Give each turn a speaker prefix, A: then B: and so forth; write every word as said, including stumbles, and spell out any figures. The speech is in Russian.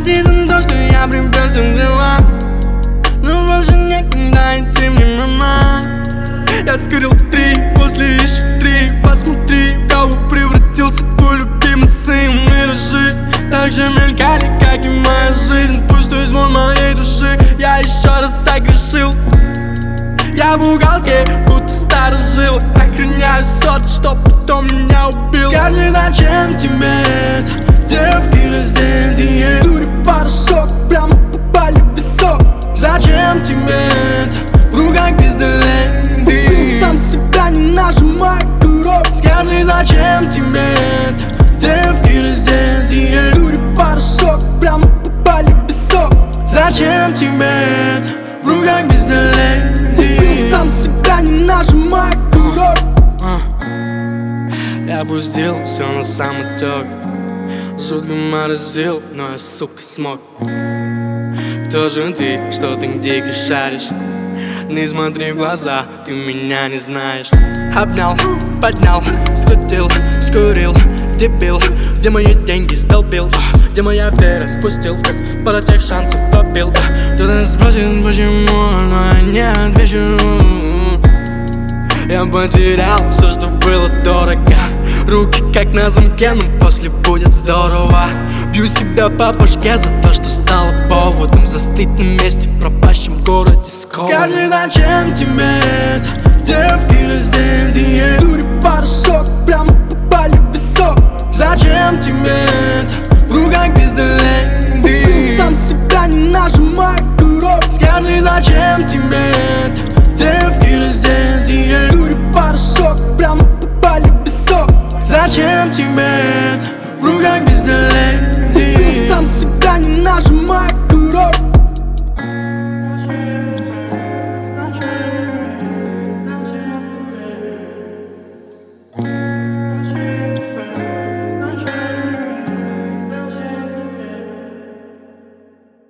A: прости за то, что я приперся в дела, но больше некогда идти мне, мама. Я скурил три, после еще три. Посмотри, в кого превратился твой любимый сын. Миражи так же мелькали, как и моя жизнь. Пустой звон моей души, я еще раз согрешил. Я в уголке, будто старожил. Охраняю сорт, что потом меня убил. Скажи, зачем тебе это? Девки раздетые, дури порошок, прямо попали в висок. Зачем тебе это? В руках пистолет. Ты сам себя, не нажимай курок. Скажи, зачем тебе это? Девки раздетые, дури порошок, прямо попали в висок. Зачем тебе это? В руках пистолет. Ты сам себя, не нажимай курок. Я опустил все на самотек. Жутко морозил, но я, сука, смог. Кто же ты, что ты дико шаришь? Не смотри в глаза, ты меня не знаешь. Обнял, поднял, скрутил, скурил, дебил. Где мои деньги столбил? Где моя вера спустил? Как пара тех шансов попил. Кто-то спросит, почему, но я не отвечу. Я потерял все, что было дорого. Руки как на замке, но после будет здорово. Бью себя по башке за то, что стало поводом застыть на месте в пропащем городе скованным. Скажи, зачем тебе это? Девки раздетые, дури порошок, прямо попали в висок. Зачем тебе это? В руках пистолет.